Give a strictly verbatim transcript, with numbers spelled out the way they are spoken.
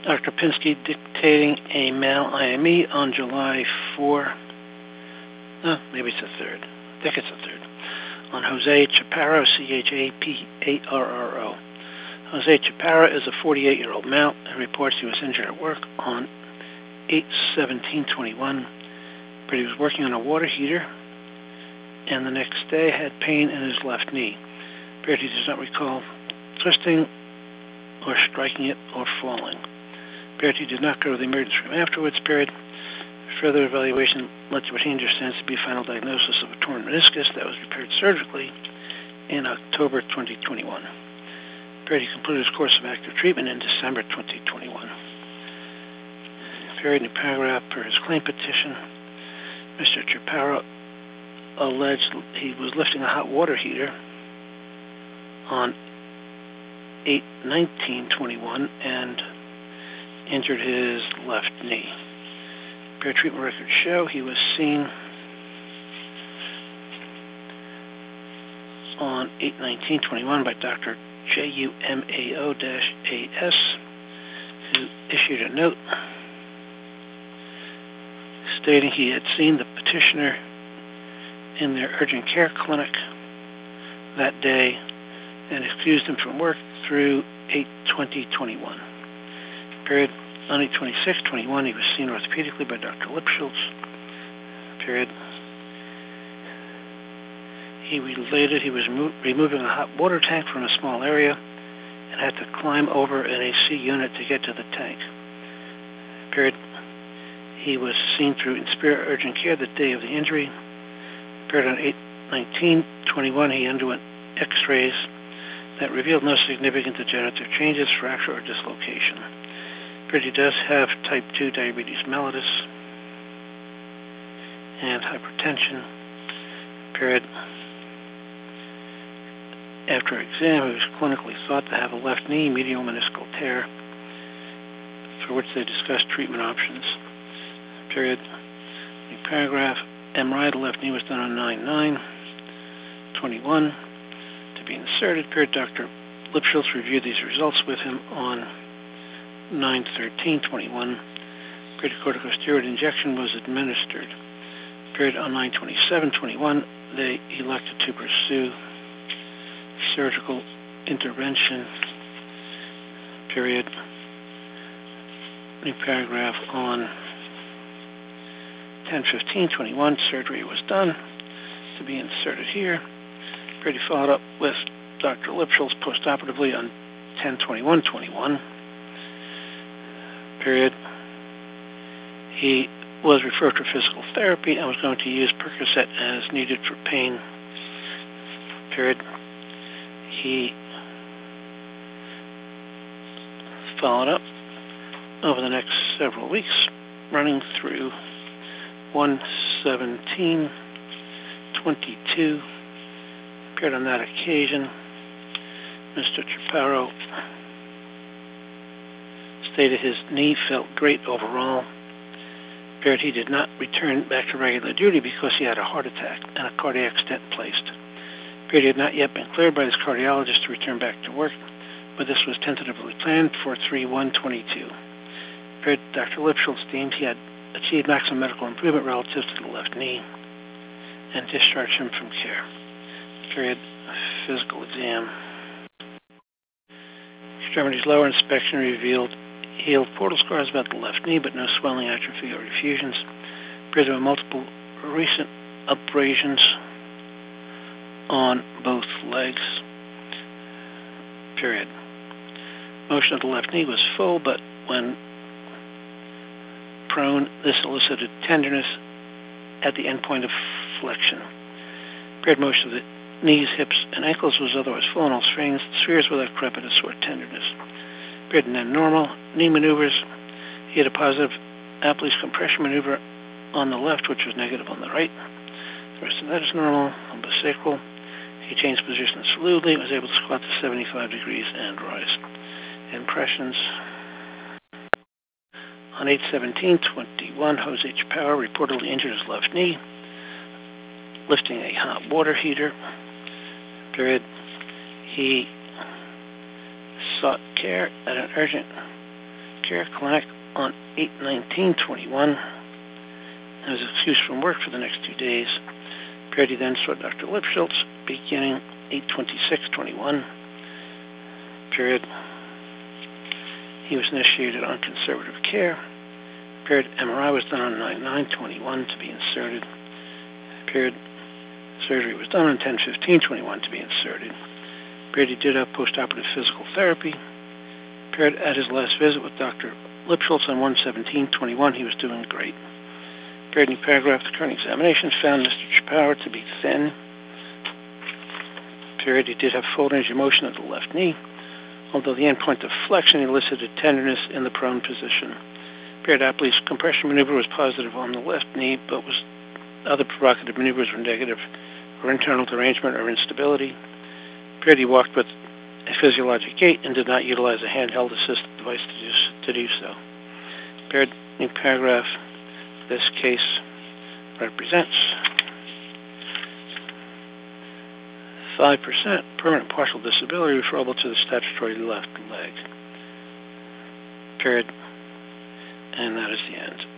Doctor Pinsky dictating a mal I M E on July fourth. Oh, maybe it's the third. I think it's the third. On Jose Chaparro, C H A P A R R O. Jose Chaparro is a forty-eight-year-old male who reports he was injured at work on eight seventeen twenty-one, but he was working on a water heater, and the next day had pain in his left knee. Apparently he does not recall twisting or striking it or falling. Apparently he did not go to the emergency room afterwards. Period. Further evaluation led to what he understands to be a final diagnosis of a torn meniscus that was repaired surgically in October twenty twenty-one. Period. He completed his course of active treatment in December twenty twenty-one. Period. New paragraph per his claim petition. Mister Chaparro alleged he was lifting a hot water heater on eight nineteen twenty-one and injured his left knee. Pair treatment records show he was seen on eight nineteen twenty-one by Doctor J U M A O A S, who issued a note stating he had seen the petitioner in their urgent care clinic that day and excused him from work through eight twenty twenty-one. Period. On eight twenty-six twenty-one, he was seen orthopedically by Doctor Lipschultz. Period. He related he was mo- removing a hot water tank from a small area and had to climb over an A C unit to get to the tank. Period. He was seen through Inspira Urgent Care the day of the injury. Period. On eight nineteen twenty-one, he underwent x-rays that revealed no significant degenerative changes, fracture, or dislocation. Period. He does have type two diabetes mellitus and hypertension. Period. After exam, he was clinically thought to have a left knee medial meniscal tear, for which they discussed treatment options. Period. New paragraph. M R I of the left knee was done on nine nine twenty-one to be inserted. Period. Doctor Lipschultz reviewed these results with him on nine thirteen twenty-one. Period. Corticosteroid injection was administered. Period. On nine twenty-seven twenty-one, they elected to pursue surgical intervention. Period. New paragraph. On ten fifteen twenty-one, surgery was done to be inserted here. Period. He followed up with Doctor Lipschultz postoperatively on ten twenty-one twenty-one. Period. He was referred for physical therapy and was going to use Percocet as needed for pain. Period. He followed up over the next several weeks, running through one seventeen twenty-two. Appeared on that occasion. Mister Chaparro stated his knee felt great overall. Appeared he did not return back to regular duty because he had a heart attack and a cardiac stent placed. Appeared he had not yet been cleared by his cardiologist to return back to work, but this was tentatively planned for three one twenty-two. Appeared Doctor Lipschultz deemed he had achieved maximum medical improvement relative to the left knee and discharged him from care. Period. Physical exam. Extremities lower inspection revealed healed portal scars about the left knee, but no swelling, atrophy, or effusions. Appeared to have multiple recent abrasions on both legs. Period. Motion of the left knee was full, but when prone, this elicited tenderness at the end point of flexion. Period. Motion of the knees, hips, and ankles was otherwise full in all spheres, spheres without crepitus or tenderness. Period. And then normal knee maneuvers. He had a positive Apley's compression maneuver on the left, which was negative on the right. The rest of that is normal. Lumbosacral. He changed position smoothly, was able to squat to seventy-five degrees and rise. Impressions. On eight seventeen twenty-one, Jose Chaparro reportedly injured his left knee, lifting a hot water heater. Period. He sought care at an urgent Care Clinic on eight nineteen twenty-one. There was an excuse from work for the next two days. Period. He then saw Doctor Lipschultz beginning eight twenty-six twenty-one. Period. He was initiated on conservative care. Period. M R I was done on nine nine twenty-one to be inserted. Period. Surgery was done on ten fifteen twenty-one to be inserted. Period. He did have postoperative physical therapy. Period. At his last visit with Doctor Lipschultz on one seventeen twenty-one, he was doing great. Period. New paragraph. The current examination found Mister Chaparro to be thin. Period. He did have full range of motion of the left knee, although the endpoint of flexion elicited tenderness in the prone position. Period. Apley's compression maneuver was positive on the left knee, but was other provocative maneuvers were negative for internal derangement or instability. Period. He walked with a physiologic gait and did not utilize a handheld assisted device to do, to do so. Period. New paragraph. This case represents five percent permanent partial disability referable to the statutory left leg. Period. And that is the end.